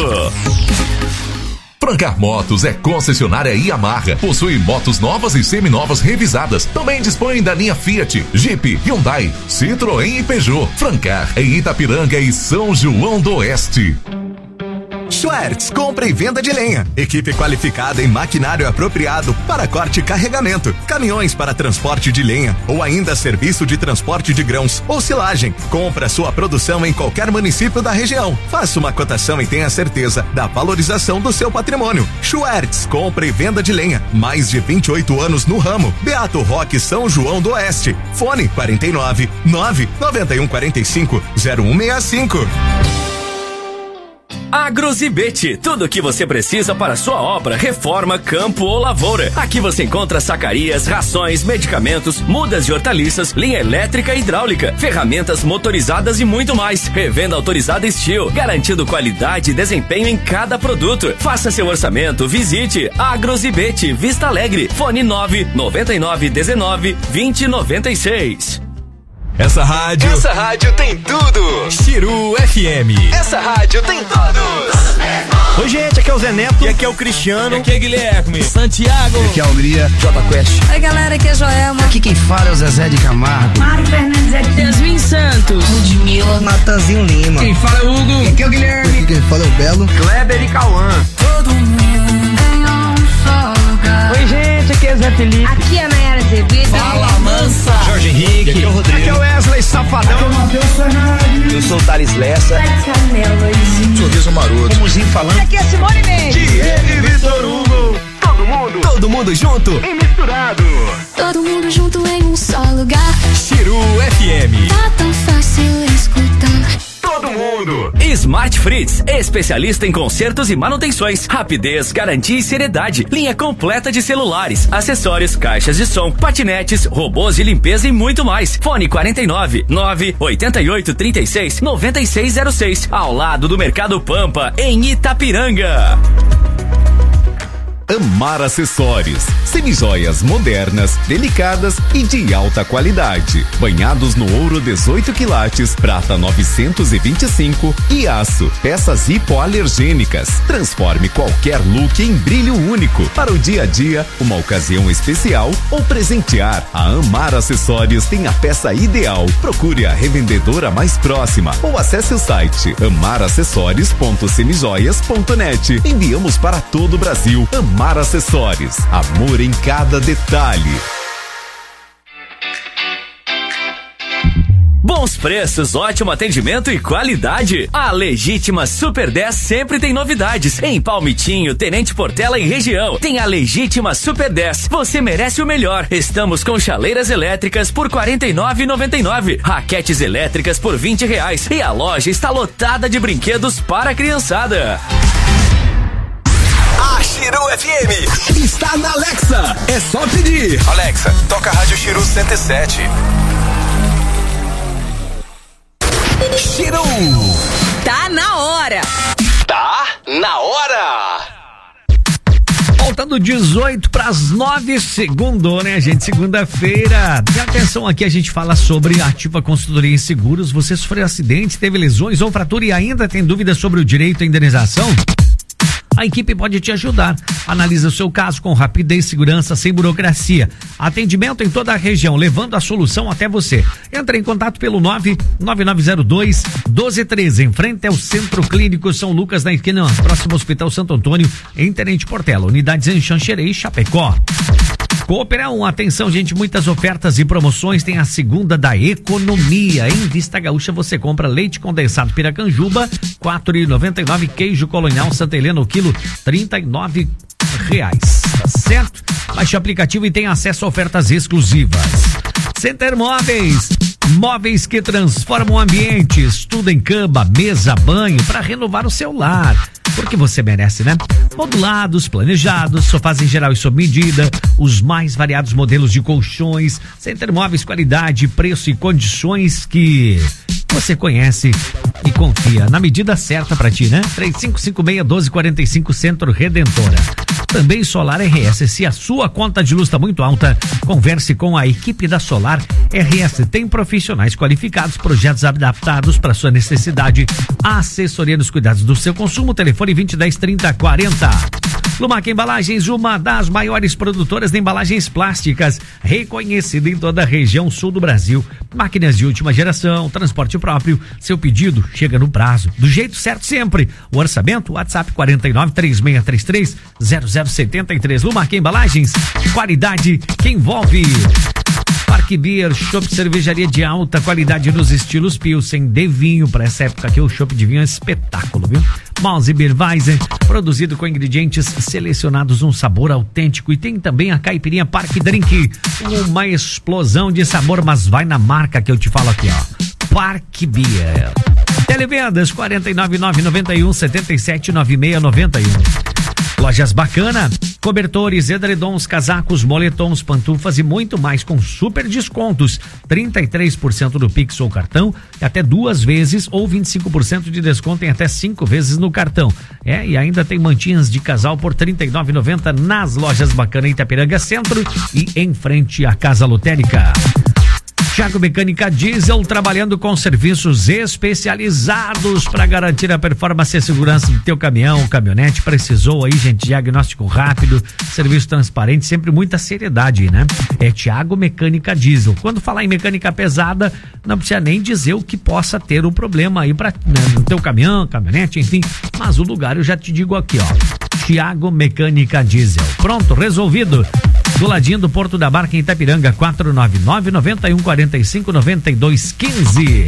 Francar Motos é concessionária Yamaha. Possui motos novas e seminovas revisadas. Também dispõe da linha Fiat, Jeep, Hyundai, Citroën e Peugeot. Francar em Itapiranga e São João do Oeste. Schwartz, compra e venda de lenha. Equipe qualificada em maquinário apropriado para corte e carregamento. Caminhões para transporte de lenha ou ainda serviço de transporte de grãos ou silagem. Compra sua produção em qualquer município da região. Faça uma cotação e tenha certeza da valorização do seu patrimônio. Schwartz, compra e venda de lenha. Mais de vinte e oito anos no ramo. Beato Roque, São João do Oeste. Fone quarenta e nove, nove nove um quatro cinco, zero um seis cinco. Agrozibete, tudo o que você precisa para sua obra, reforma, campo ou lavoura. Aqui você encontra sacarias, rações, medicamentos, mudas de hortaliças, linha elétrica e hidráulica, ferramentas motorizadas e muito mais. Revenda autorizada Steel, garantindo qualidade e desempenho em cada produto. Faça seu orçamento, visite Agrozibete, Vista Alegre, fone nove nove nove um nove, vinte, noventa e seis. Essa rádio. Essa rádio tem tudo. Chiru F M. Essa rádio tem tudo. Oi, gente, aqui é o Zé Neto. E aqui é o Cristiano. E aqui é Guilherme. Santiago. E aqui é a Hungria. Jota Quest. Oi, galera, aqui é Joelma. Aqui quem fala é o Zezé de Camargo. Mário Fernandes aqui. Yasmin Santos. Ludmilla. Natanzinho Lima. Quem fala é o Hugo. E aqui é o Guilherme. Aqui quem fala é o Belo. Kleber e Cauã. Todo mundo em um só lugar. Oi, gente, aqui é Zé Felipe. Aqui é a Nayara Azevedo. Fala, Mansa. Jorge Henrique. Aqui é o Rodrigo. Aqui é o Wesley Safadão. Aqui é o Matheus Fernandes. Eu sou o Thales Lessa. Sorriso Maroto. Comuzinho falando. Aqui é Simone Mendes. Diego e Vitor Hugo. Todo mundo. Todo mundo junto. E misturado. Todo mundo junto em um só lugar. Chiru F M. Tá tão fácil escutar. Todo mundo. Smart Fritz, especialista em consertos e manutenções. Rapidez, garantia e seriedade. Linha completa de celulares, acessórios, caixas de som, patinetes, robôs de limpeza e muito mais. Fone quarenta e nove, nove oito oito, trinta e seis, noventa e seis zero seis. Ao lado do Mercado Pampa, em Itapiranga. Amar Acessórios, semijoias modernas, delicadas e de alta qualidade. Banhados no ouro dezoito quilates, prata novecentos e vinte e cinco e aço. Peças hipoalergênicas. Transforme qualquer look em brilho único. Para o dia a dia, uma ocasião especial ou presentear. A Amar Acessórios tem a peça ideal. Procure a revendedora mais próxima ou acesse o site amar acessórios ponto semijoias ponto net. Enviamos para todo o Brasil. Amar Acessórios, amor em cada detalhe. Bons preços, ótimo atendimento e qualidade. A Legítima Super dez sempre tem novidades. Em Palmitinho, Tenente Portela e região. Tem a Legítima Super dez. Você merece o melhor. Estamos com chaleiras elétricas por quarenta e nove reais e noventa e nove centavos. Raquetes elétricas por vinte reais. E a loja está lotada de brinquedos para a criançada. A Chiru F M está na Alexa. É só pedir. Alexa, toca a Rádio Chiru cento e sete. Chiru. Tá na hora. Tá na hora. Faltando dezoito para as nove, segundo, né, gente? Segunda-feira. E atenção, aqui a gente fala sobre a Ativa Consultoria em Seguros. Você sofreu acidente, teve lesões ou fratura e ainda tem dúvidas sobre o direito à indenização? A equipe pode te ajudar. Analisa o seu caso com rapidez, segurança, sem burocracia. Atendimento em toda a região, levando a solução até você. Entre em contato pelo nove nove nove zero dois um dois um três, em frente ao Centro Clínico São Lucas, na esquina, próximo ao Hospital Santo Antônio, em Tenente Portela. Unidades em Xanxerê e Chapecó. Coopera um, atenção, gente, muitas ofertas e promoções. Tem a segunda da economia. Em Vista Gaúcha você compra leite condensado Piracanjuba, quatro reais e noventa e nove centavos, queijo colonial Santa Helena o quilo, trinta e nove reais, tá certo? Baixe o aplicativo e tem acesso a ofertas exclusivas. Center Móveis, móveis que transformam ambientes, tudo em cama, mesa, banho, para renovar o seu lar. Porque você merece, né? Modulados, planejados, sofás em geral e sob medida, os mais variados modelos de colchões, Center Móveis, qualidade, preço e condições que você conhece e confia. Na medida certa pra ti, né? três cinco cinco seis, um dois quatro cinco, Centro Redentora. Também Solar R S. Se a sua conta de luz está muito alta, converse com a equipe da Solar R S. Tem profissionais qualificados, projetos adaptados para sua necessidade, assessoria nos cuidados do seu consumo. Telefone vinte, dez, trinta, quarenta. Lumac Embalagens, uma das maiores produtoras de embalagens plásticas, reconhecida em toda a região sul do Brasil. Máquinas de última geração, transporte próprio. Seu pedido chega no prazo, do jeito certo sempre. O orçamento, WhatsApp quarenta e nove, três seis três três, zero zero sete três. Lumac Embalagens, qualidade que envolve. Parque Beer, chopp cervejaria de alta qualidade nos estilos Pilsen, de vinho. Para essa época aqui, o chopp de vinho é espetáculo, viu? Mouse Beerweiser, produzido com ingredientes selecionados, um sabor autêntico. E tem também a caipirinha Parque Drink, uma explosão de sabor, mas vai na marca que eu te falo aqui, ó. Parque Beer. Televendas quarenta e nove, nove nove um, sete sete nove seis nove um. Lojas Bacana, cobertores, edredons, casacos, moletons, pantufas e muito mais com super descontos. trinta e três por cento do Pix ou cartão, até duas vezes ou vinte e cinco por cento de desconto em até cinco vezes no cartão. É, e ainda tem mantinhas de casal por trinta e nove reais e noventa centavos nas Lojas Bacana em Itapiranga Centro e em frente à Casa Lotérica. Thiago Mecânica Diesel, trabalhando com serviços especializados para garantir a performance e a segurança do teu caminhão, caminhonete. Precisou aí, gente, diagnóstico rápido, serviço transparente, sempre muita seriedade, né? É Thiago Mecânica Diesel. Quando falar em mecânica pesada, não precisa nem dizer o que possa ter um problema aí pra, né, no teu caminhão, caminhonete, enfim. Mas o lugar eu já te digo aqui, ó. Thiago Mecânica Diesel. Pronto, resolvido. Do ladinho do Porto da Barca em Itapiranga, quatro nove nove, nove um, quatro cinco, nove dois um cinco. Deixa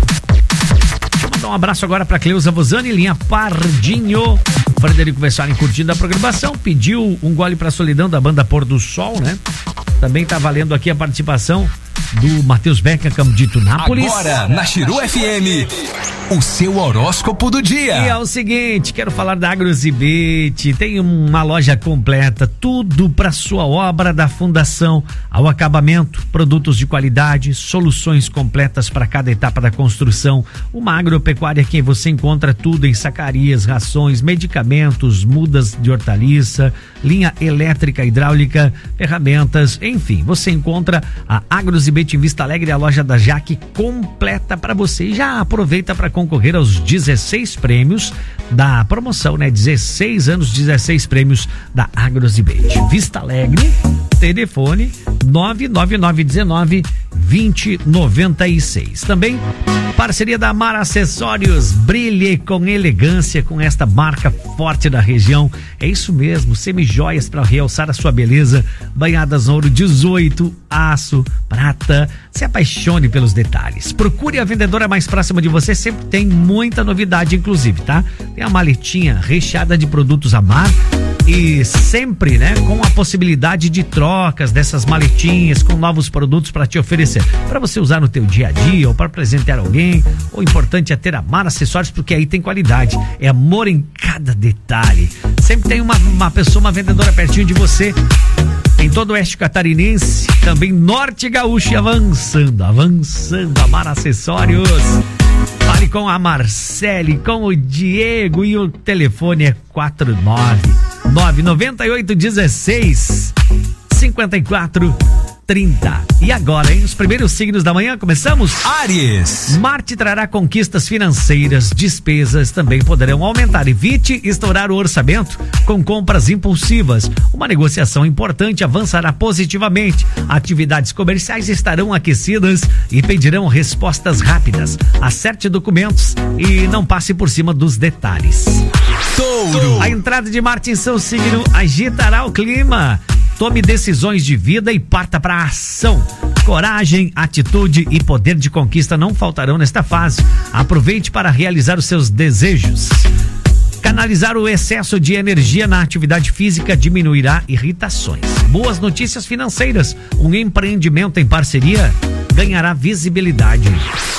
eu mandar um abraço agora para Cleusa Vozani, linha Pardinho. Frederico Vessari curtindo a programação, pediu um gole pra solidão da banda Pôr do Sol, né? Também tá valendo aqui a participação do Matheus Beckham de Tunápolis. Agora, na Chiru F M, o seu horóscopo do dia. E é o seguinte, quero falar da Agrozibete. Tem uma loja completa, tudo para sua obra, da fundação ao acabamento, produtos de qualidade, soluções completas para cada etapa da construção. Uma agropecuária que você encontra tudo em sacarias, rações, medicamentos, mudas de hortaliça, linha elétrica, hidráulica, ferramentas, enfim, você encontra a Agrozibete em Vista Alegre, a loja da Jaque completa para você. E já aproveita para concorrer aos dezesseis prêmios da promoção, né? dezesseis anos, dezesseis prêmios da Agrozibete. Vista Alegre, telefone nove nove nove um nove, dois zero nove seis. Também parceria da Amar Acessórios. Brilhe com elegância com esta marca forte da região. É isso mesmo, semijoias para realçar a sua beleza, banhadas no ouro dezoito, aço, prata. Se apaixone pelos detalhes. Procure a vendedora mais próxima de você, sempre tem muita novidade, inclusive, tá? Tem a maletinha recheada de produtos Amar e sempre, né, com a possibilidade de trocas dessas maletinhas com novos produtos para te oferecer, para você usar no teu dia a dia ou para presentear alguém. O importante é ter Amar Acessórios, porque aí tem qualidade, é amor em cada detalhe. Sempre tem uma, uma pessoa, uma vendedora pertinho de você, em todo o oeste catarinense, também norte gaúcho, e avançando, avançando, Amar Acessórios. Fale com a Marcele, com o Diego, e o telefone é quatro nove nove nove oito um seis cinco quatro trinta. E agora, hein? Os primeiros signos da manhã, começamos? Áries. Marte trará conquistas financeiras, despesas também poderão aumentar. Evite estourar o orçamento com compras impulsivas. Uma negociação importante avançará positivamente. Atividades comerciais estarão aquecidas e pedirão respostas rápidas. Acerte documentos e não passe por cima dos detalhes. Touro. A entrada de Marte em seu signo agitará o clima. Tome decisões de vida e parta para a ação. Coragem, atitude e poder de conquista não faltarão nesta fase. Aproveite para realizar os seus desejos. Canalizar o excesso de energia na atividade física diminuirá irritações. Boas notícias financeiras. Um empreendimento em parceria ganhará visibilidade.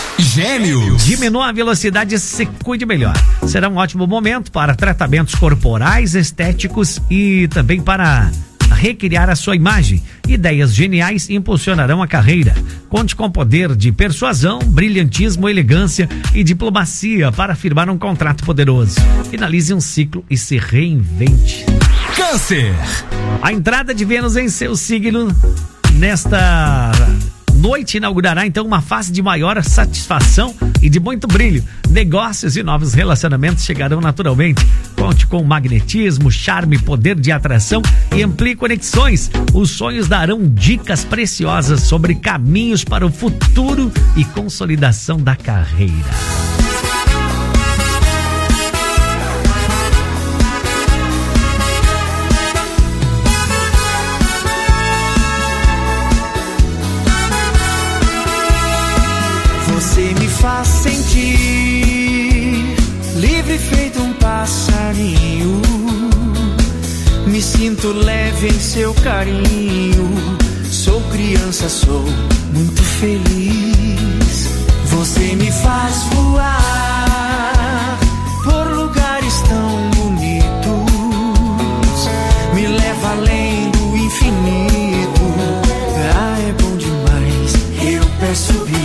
Gêmeos. Diminua a velocidade e se cuide melhor. Será um ótimo momento para tratamentos corporais, estéticos e também para recriar a sua imagem. Ideias geniais impulsionarão a carreira. Conte com poder de persuasão, brilhantismo, elegância e diplomacia para firmar um contrato poderoso. Finalize um ciclo e se reinvente. Câncer. A entrada de Vênus em seu signo nesta noite inaugurará então uma fase de maior satisfação e de muito brilho. Negócios e novos relacionamentos chegarão naturalmente. Conte com magnetismo, charme, poder de atração e amplie conexões. Os sonhos darão dicas preciosas sobre caminhos para o futuro e consolidação da carreira. Você me faz sentir livre feito um passarinho. Me sinto leve em seu carinho. Sou criança, sou muito feliz. Você me faz voar por lugares tão bonitos. Me leva além do infinito. Ah, é bom demais, eu peço bis.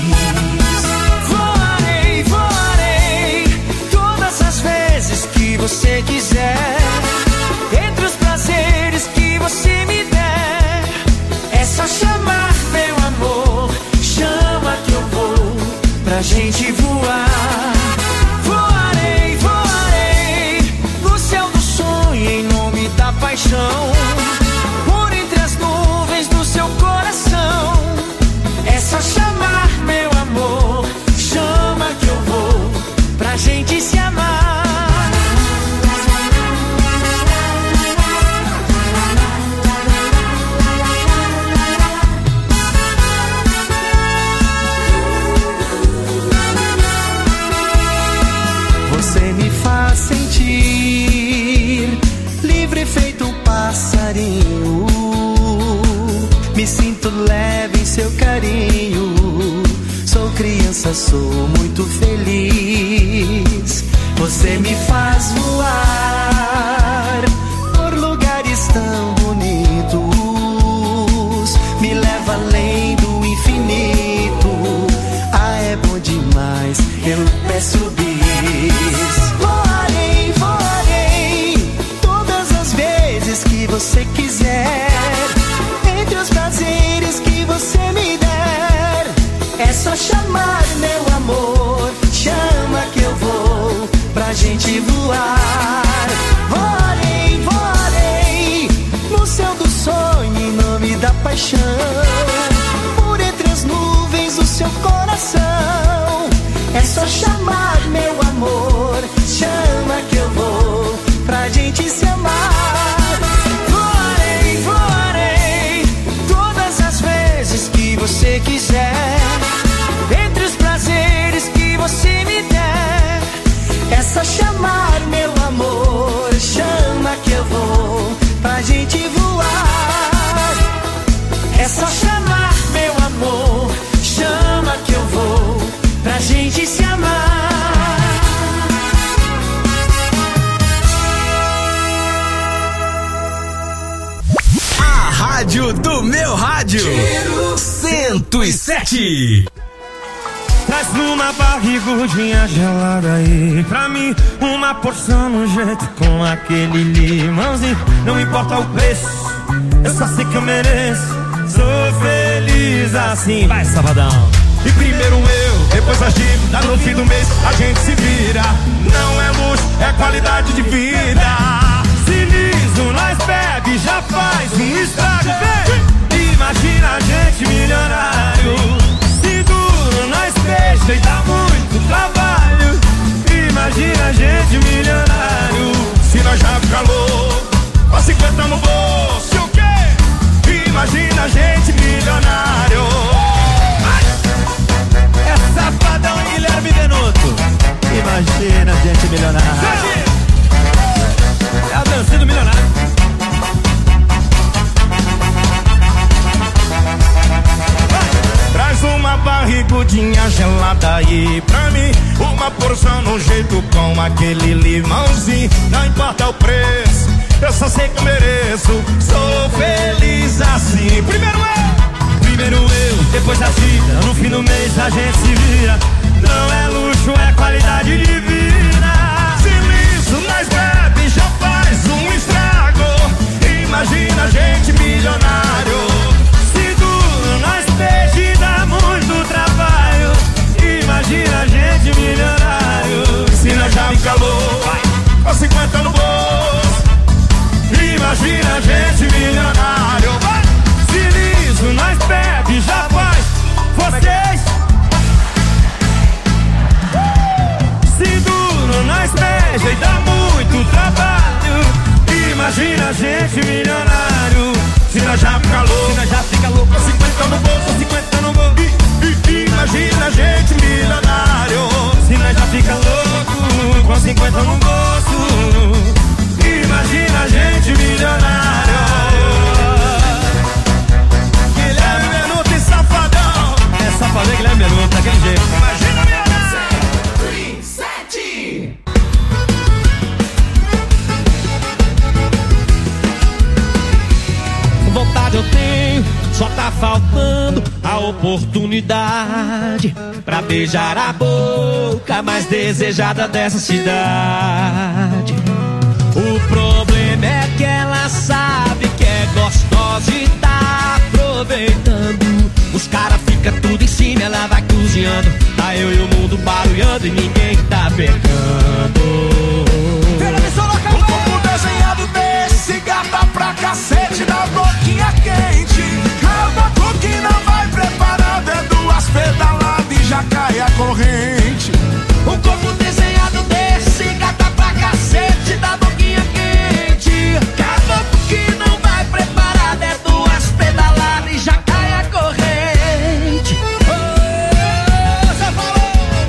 Você quiser, entre os prazeres que você me der, é só chamar, meu amor, chama que eu vou pra gente voar. Voarei, voarei no céu do sonho em nome da paixão, por entre as nuvens do seu coração. É só chamar, meu amor, chama que eu vou pra gente se amar. Me sinto leve em seu carinho. Sou criança, sou muito feliz. Você me faz voar por lugares tão bonitos. Me leva além do infinito. Ah, é bom demais, eu peço bis. Voarei, voarei todas as vezes que você quiser. Entre os prazeres que você me der, é só chamar, meu amor. Chama que eu vou pra gente voar. Voarei, voarei no céu do sonho em nome da paixão. Por entre as nuvens do seu coração, é só chamar, meu amor. Chama que eu vou pra gente se amar. Voarei, voarei todas as vezes que você quiser. Entre os prazeres que você me der, é só chamar, meu amor. Chama que eu vou pra gente voar. É só chamar, meu amor. Chama que eu vou pra gente se amar. A rádio do meu rádio. cento e sete. Traz numa barrigudinha gelada aí pra mim, uma porção no jeito com aquele limãozinho. Não importa o preço, eu só sei que eu mereço. Sou feliz assim. Vai, Sabadão. E primeiro eu, depois a dívida, no fim do mês a gente se vira. Não é luxo, é qualidade de vida. Se liso, nós bebe, já faz um estrago, vem. Imagina a gente milionário. Se duro, nós beija e dá muito trabalho. Imagina a gente milionário. Se nós já fica louco, com cinquenta no bolso, o quê? Imagina a gente milionário. É Safadão e Guilherme Benuto. Imagina a gente milionário. É a dança do milionário. Traz uma barrigudinha gelada aí pra mim, uma porção no jeito com aquele limãozinho. Não importa o preço, eu só sei que eu mereço. Sou feliz assim. Primeiro eu, primeiro eu, depois a vida, no fim do mês a gente se vira. Não é luxo, é qualidade de vida. Se liso, nós bebe, já faz um estrago. Imagina a gente milionário. Se duro, nós beija e dá muito trabalho. Imagina a gente milionário. Se nós já fica louco, com cinquenta no bolso. Imagina a gente milionário. Se liso, nós bebe, já faz. Vocês. Se duro, nós beija e dá muito trabalho. Imagina a gente milionário. Se nós já fica louco, se nós já fica louco, com cinquenta no bolso, cinquenta no bolso. Imagina a gente milionário. Se nós já fica louco, com cinquenta no bolso. Imagina a gente milionário. Guilherme Benuto e Safadão. É Safadão e Guilherme Benuto, daquele jeito. Imagina a milionário. Vontade eu tenho, só tá faltando a oportunidade pra beijar a boca mais desejada dessa cidade. O problema é que ela sabe que é gostosa e tá aproveitando. Os caras ficam tudo em cima, ela vai cozinhando. Tá eu e o mundo barulhando e ninguém tá pegando. O corpo desenhado desse gata pra cacete, da boquinha quente. Calma que não vai preparado, é duas pedaladas e já cai a corrente. O corpo desenhado desse gata pra cacete, da boquinha quente. Calma que não vai preparado, é duas pedaladas e já cai a corrente. Oh, você falou.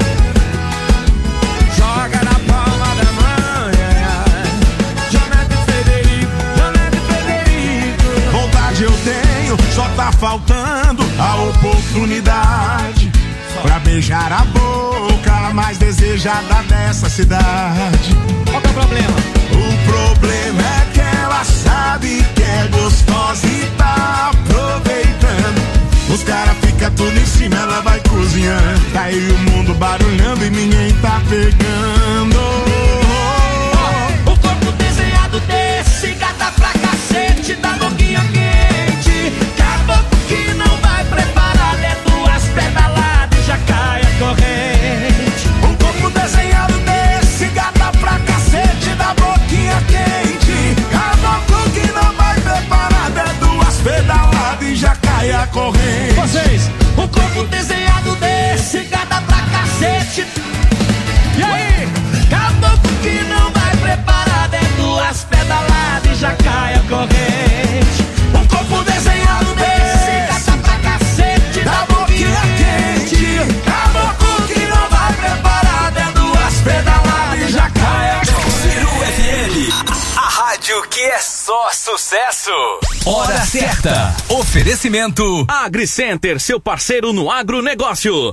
Joga na palma da mão, yeah, yeah. Jonathan Federico, Jonathan Federico. Vontade eu tenho, só tá faltando a oportunidade pra beijar a boca mais desejada dessa cidade. Qual que é o problema? O problema é que ela sabe que é gostosa e tá aproveitando. Os caras ficam tudo em cima, ela vai cozinhando. Tá aí o mundo barulhando e ninguém tá pegando. Oh, o corpo desenhado desse gata pra cacete, da boquinha quente. Caboclo que não vai preparar, é duas pedaladas e já cai a corrente. O corpo desenhado desse gata pra cacete, da boquinha quente. Caboclo que não vai preparar, é duas pedaladas e já cai a corrente. Vocês, o corpo desenhado desse gata pra cacete. E aí, caboclo que não vai preparar, é duas pedaladas e já cai a corrente. O corpo desenhado desse gata pra cacete, da boquinha quente. Caboclo que não vai preparar, é duas pedaladas e já cai a corrente. Ciru F M, a rádio que é só sucesso. Hora certa. Oferecimento AgriCenter, seu parceiro no agronegócio.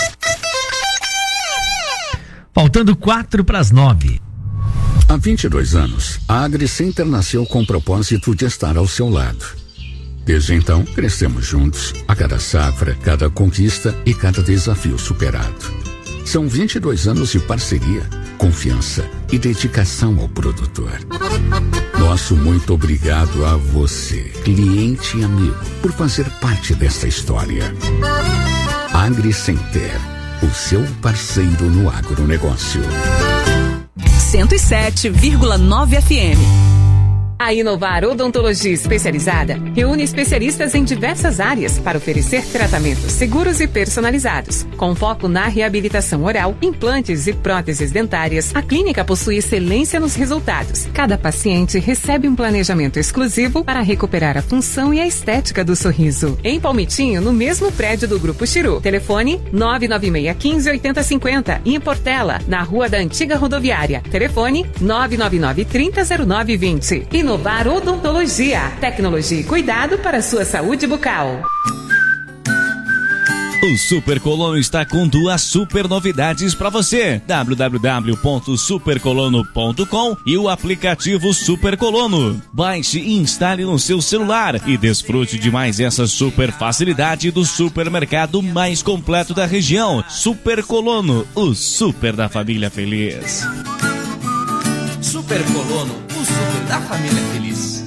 Faltando quatro para as nove. Há vinte e dois anos, a AgriCenter nasceu com o propósito de estar ao seu lado. Desde então, crescemos juntos, a cada safra, cada conquista e cada desafio superado. São vinte e dois anos de parceria, confiança e dedicação ao produtor. Nosso muito obrigado a você, cliente e amigo, por fazer parte desta história. AgriCenter, o seu parceiro no agronegócio. cento e sete vírgula nove F M. A Inovar Odontologia Especializada reúne especialistas em diversas áreas para oferecer tratamentos seguros e personalizados. Com foco na reabilitação oral, implantes e próteses dentárias, a clínica possui excelência nos resultados. Cada paciente recebe um planejamento exclusivo para recuperar a função e a estética do sorriso. Em Palmitinho, no mesmo prédio do Grupo Chiru. Telefone nove nove seis um cinco oito zero cinco zero e em Portela, na Rua da Antiga Rodoviária. Telefone nove nove nove três zero zero nove dois zero. Inovar Odontologia, tecnologia e cuidado para a sua saúde bucal. O Super Colono está com duas super novidades para você. w w w ponto super colono ponto com e o aplicativo Super Colono. Baixe e instale no seu celular e desfrute de mais essa super facilidade do supermercado mais completo da região. Super Colono, o super da família feliz. Super Colono, o super da família feliz.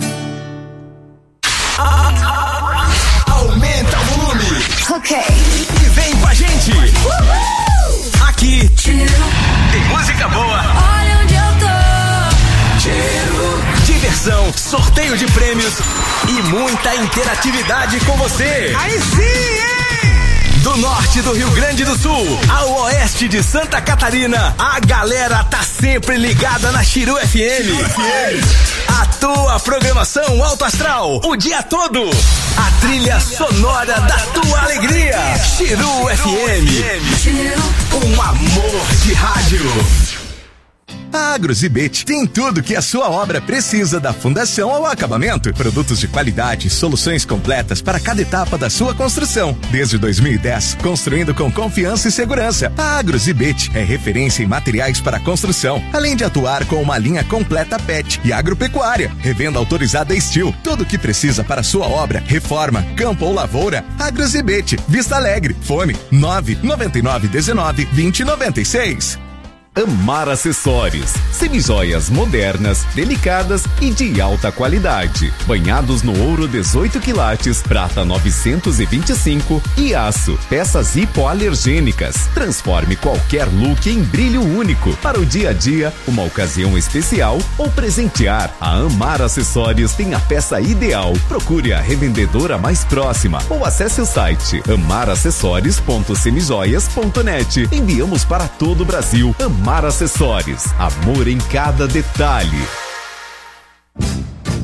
Aumenta o volume. Ok. E vem com a gente. Uhul. Aqui tem música boa. Olha onde eu tô. Cheiro. Diversão, sorteio de prêmios e muita interatividade com você. Aí sim, hein? Do norte do Rio Grande do Sul ao oeste de Santa Catarina, a galera tá sempre ligada na Chiru F M. A tua programação alto astral o dia todo. A trilha sonora da tua alegria. Chiru F M. Um amor de rádio. A Agrozibet tem tudo que a sua obra precisa, da fundação ao acabamento. Produtos de qualidade, soluções completas para cada etapa da sua construção. Desde dois mil e dez, construindo com confiança e segurança. A Agrozibet é referência em materiais para construção, além de atuar com uma linha completa pet e agropecuária. Revenda autorizada Estil. Tudo o que precisa para sua obra, reforma, campo ou lavoura. Agrozibet, Vista Alegre. Fone nove nove nove um nove dois zero nove seis. Amar Acessórios, semijoias modernas, delicadas e de alta qualidade. Banhados no ouro dezoito quilates, prata novecentos e vinte e cinco e aço. Peças hipoalergênicas. Transforme qualquer look em brilho único. Para o dia a dia, uma ocasião especial ou presentear. A Amar Acessórios tem a peça ideal. Procure a revendedora mais próxima ou acesse o site amar acessórios ponto semijoias ponto net. Enviamos para todo o Brasil. Amar Acessórios, amor em cada detalhe.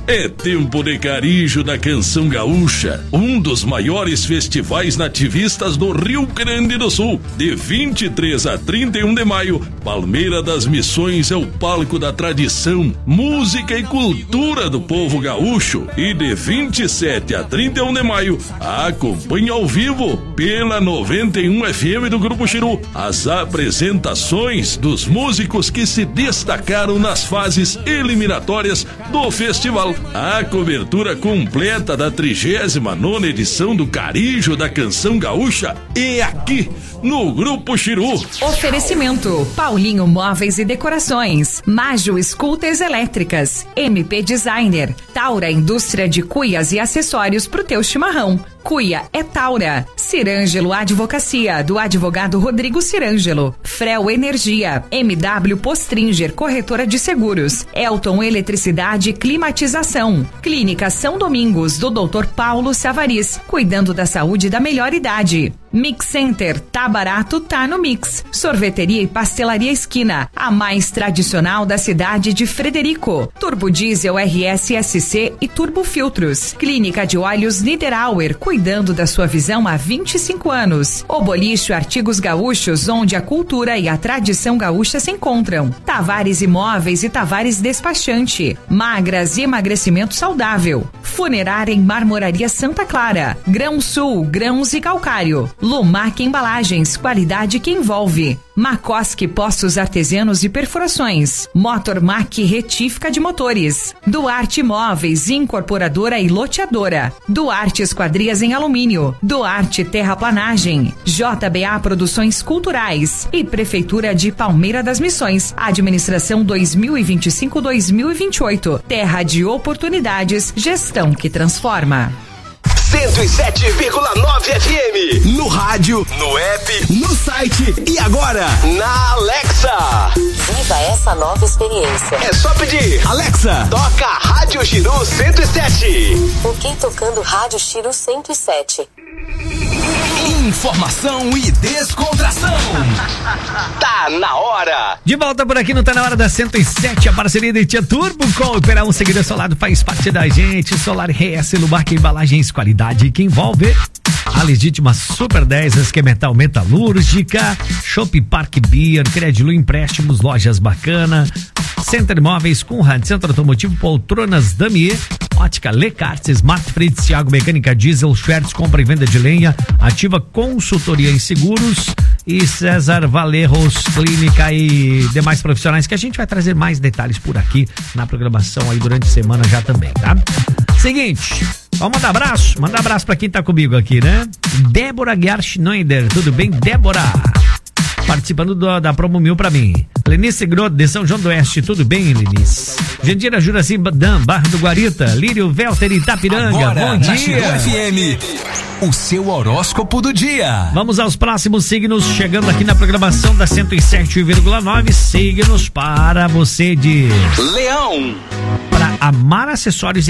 É tempo de Carijo da Canção Gaúcha, um dos maiores festivais nativistas do Rio Grande do Sul. De vinte e três a trinta e um de maio, Palmeira das Missões é o palco da tradição, música e cultura do povo gaúcho. E de vinte e sete a trinta e um de maio, acompanhe ao vivo pela noventa e um F M do Grupo Chiru as apresentações dos músicos que se destacaram nas fases eliminatórias do festival. A cobertura completa da trigésima nona edição do Carijo da Canção Gaúcha é aqui no Grupo Chiru. Oferecimento: Paulinho Móveis e Decorações, Majo Scooters Elétricas, M P Designer, Taura Indústria de Cuias e Acessórios pro teu chimarrão. Cuia é Taura. Cirângelo Advocacia, do advogado Rodrigo Cirângelo. Frel Energia, M W Postringer, corretora de seguros. Elton Eletricidade e Climatização. Clínica São Domingos, do doutor Paulo Savariz, cuidando da saúde da melhor idade. Mix Center, tá barato, tá no Mix. Sorveteria e Pastelaria Esquina, a mais tradicional da cidade de Frederico. Turbo Diesel R S S C e Turbo Filtros. Clínica de Olhos Niederauer, cuidando da sua visão há vinte e cinco anos. O Boliche Artigos Gaúchos, onde a cultura e a tradição gaúcha se encontram. Tavares Imóveis e Tavares Despachante. Magras e emagrecimento saudável. Funerária em Marmoraria Santa Clara. Grão Sul, grãos e calcário. Lumac Embalagens, qualidade que envolve. Macoski Postos Artesianos e Perfurações. Motormac Retífica de Motores. Duarte Móveis, Incorporadora e Loteadora. Duarte Esquadrias em Alumínio. Duarte Terraplanagem. J B A Produções Culturais. E Prefeitura de Palmeira das Missões. Administração dois mil e vinte e cinco a dois mil e vinte e oito. Terra de oportunidades, gestão que transforma. cento e sete vírgula nove F M. No rádio, no app, no site e agora na Alexa. Viva essa nova experiência. É só pedir: Alexa, toca Rádio Chiru cento e sete. Ok, tocando Rádio Chiru cento e sete. Informação e descontração. Tá na hora. De volta por aqui, não tá na hora da cento e sete, a parceria de Tia Turbo com o Pera um Seguidor Solado faz parte da gente. Solar R S, Lumarca Embalagens, qualidade que envolve. A legítima Super dez, Esquemetal Metalúrgica, Shopping Park Beer, Credilu Empréstimos, Lojas Bacana, Center Móveis, Conrad, Centro Automotivo, Poltronas Damier, Ótica Lecarte, Smart Freitas, Thiago Mecânica Diesel, Schwertz, compra e venda de lenha, Ativa Consultoria em Seguros e César Valerros Clínica e demais profissionais que a gente vai trazer mais detalhes por aqui na programação aí durante a semana já também, tá? Seguinte, vamos mandar abraço, mandar abraço pra quem tá comigo aqui, né? Débora Guiar Schneider, tudo bem, Débora? Participando do, da Promo Mil pra mim. Lenice Groto, de São João do Oeste, tudo bem, Lenice? Jandira Juraci Dan, Barra do Guarita, Lírio Velter Itapiranga, Agora, bom na dia. Chiru F M, o seu horóscopo do dia. Vamos aos próximos signos, chegando aqui na programação da cento e sete vírgula nove, signos para você de Leão. Para Amar Acessórios